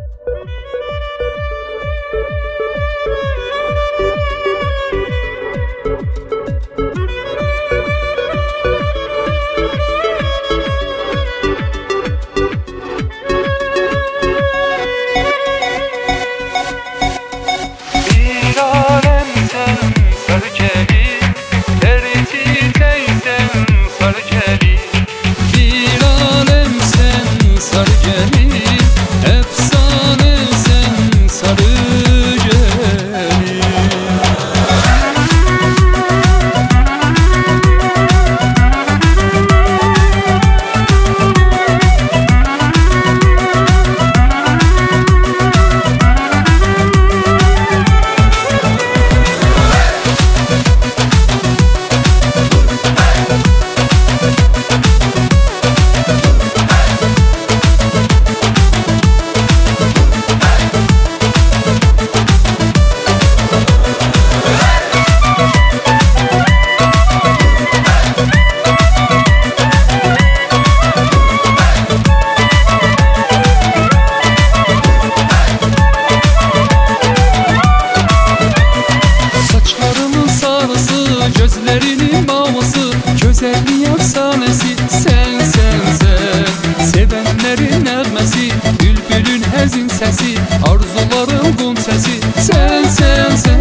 Gözlerinin maması, güzelliğin efsanesi. Sen, sen, sen, sevenlerin nəğməsi, bülbülün həzin səsi, arzuların qum səsi. Sen, sen, sen,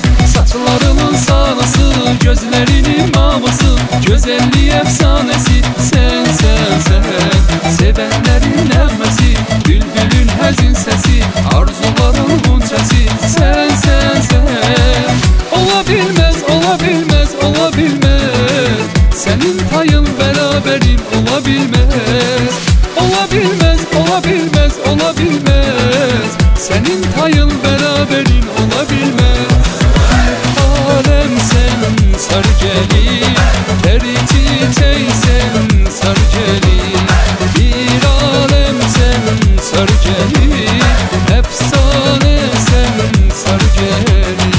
saçlarının sarısı, gözlerinin maması, güzelliğin efsanesi. Sen, sen, sen, sevenlerin nəğməsi, bülbülün həzin səsi, arzuların qum səsi. Sen, sen, sen, ola bilmez, ola bilmez, ola bilmez. Senin tayın beraberin ola bilmez. Ola bilmez, ola bilmez, ola bilmez. Senin tayın beraberin ola bilmez. Alem sen sarı gelin, teri çiçeği sen sarı gelin. Bir alem sen sarı gelin, efsane sen sarı gelin.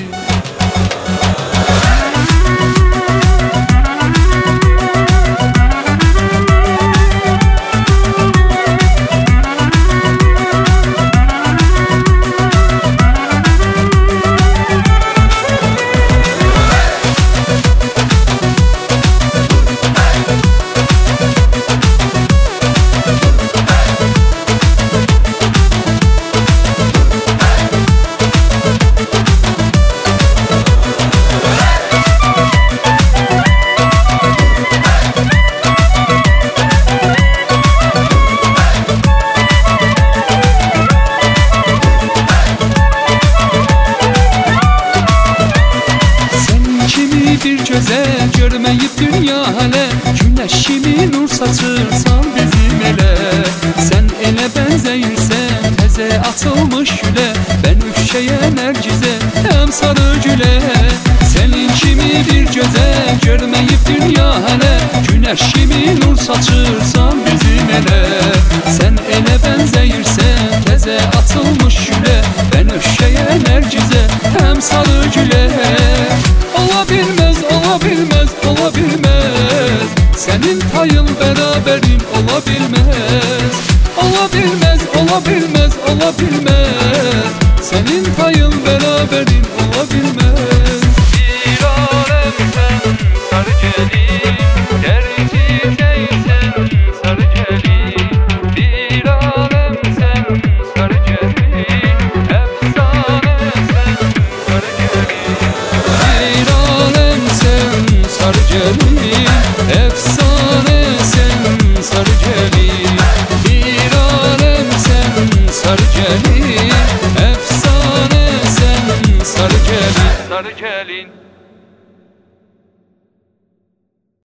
Bir güzel görmeyip dünya hele, güneş kimi nur saçırsan bizim ele. Sen ele benzeyirsen teze atılmış güle, ben üşşeyen Nergiz'e hem sarı güle. Senin kimi bir güzel görmeyip dünya hele, güneş kimi nur saçırsan bizim ele. Sen ele benzeyirsen teze atılmış güle, ben üşşeyen Nergiz'e hem sarı güle. Ola bilmez, ola bilmez, ola bilmez. Senin tayın beraberin ola bilmez. Ola bilmez, ola bilmez, ola bilmez. Senin tayın beraberin ola bilmez. Bir alem sen sarı gelin, teri çiçeği sen sarı gelin. Bir alem sen sarı gelin, efsane sen sarı gelin. Bir alem sen sarı gelin, efsane sen sarı gelin. Bir alem sen sarı gelin, efsane sen sarı gelin. Sarı gelin.